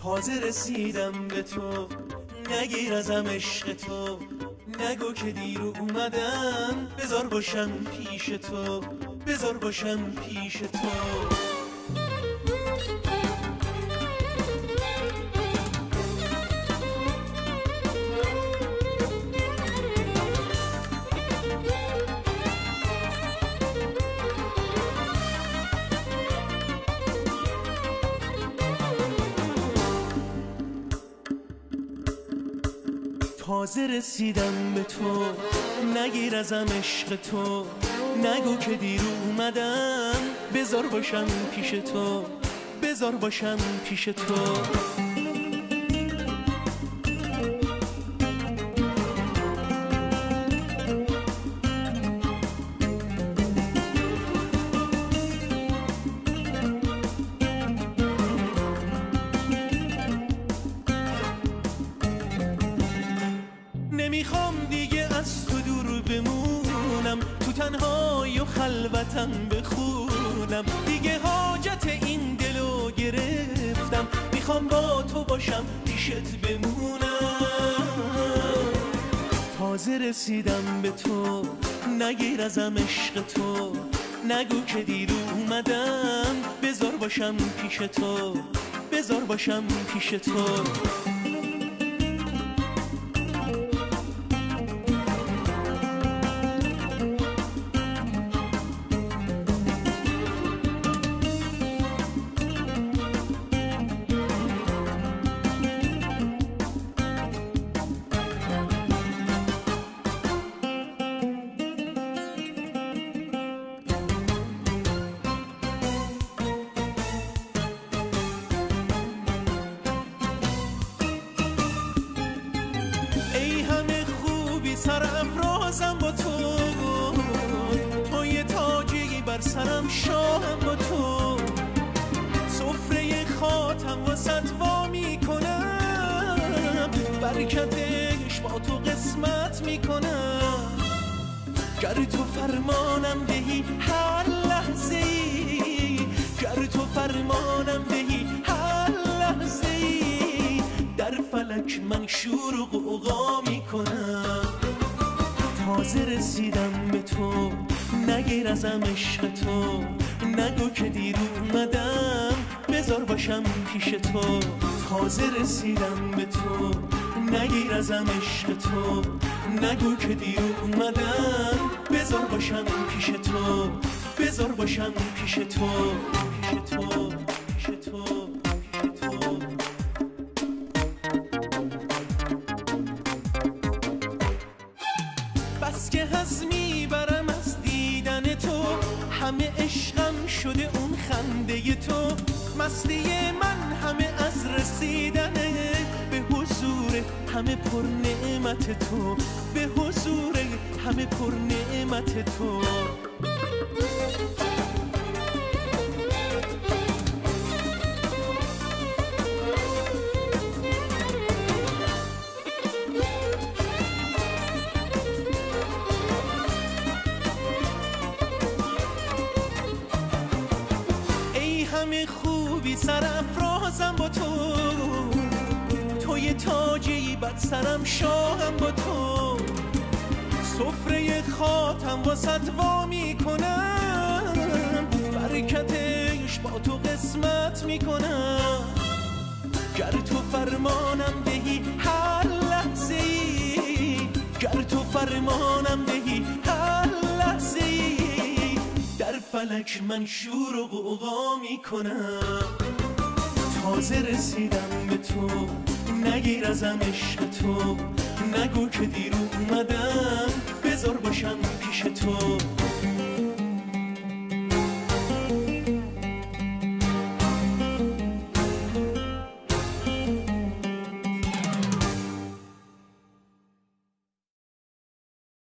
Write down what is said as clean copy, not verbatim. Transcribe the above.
تازه رسیدم به تو، نگیر ازم عشق تو، نگو که دیر اومدم، بذار باشم پیش تو، بذار باشم پیش تو. تازه رسیدم به تو، نگیر ازم عشق تو، نگو که دیر اومدم، بذار باشم پیش تو، بذار باشم پیش تو. نمیخوام دیگه از تو دور بمونم، تو تنهایی و خلوتم بخونم، دیگه حاجت این دلو گرفتم، میخوام با تو باشم پیشت بمونم. تازه رسیدم به تو، نگیر ازم عشق تو، نگو که دیر اومدم، بذار باشم پیش تو، بذار باشم پیش تو. سرافرازم با تو، توی تاجی بر سرم شاهم با تو، سفره خاتم واسط وا میکنم، برکتش با تو قسمت میکنم. گر تو فرمانم دهی هر لحظه ای، گر تو فرمانم دهی هر لحظه ای، در فلک من شور و غوغا میکنم. تازه رسیدم به تو، نگیر ازم عشق تو، نگو که دیر اومدم، بذار باشم پیش تو. تازه رسیدم به تو، نگیر ازم عشق تو، نگو که دیر اومدم، بذار باشم پیش تو، بذار باشم پیش تو، پیش تو، پیش تو. بس که هست میبرم از دیدن تو، همه عشقم شده اون خنده تو، مستی من همه از رسیدنه به حضور همه پر نعمت تو، به حضور همه پر نعمت تو. همه خوبی سرافرازم با تو، توی تاجی بر سرم شاهم با تو، سفره خاتم واسط وا میکنم، برکتش با تو قسمت میکنم. گر تو فرمانم دهی هر لحظه ای، گر تو فرمانم دهی هر لحظه ای، در فلک من شور و غوغا میکنم. تازه رسیدم به تو، نگیر ازم عشق تو، نگو که دیر اومدم، بذار باشم پیش تو.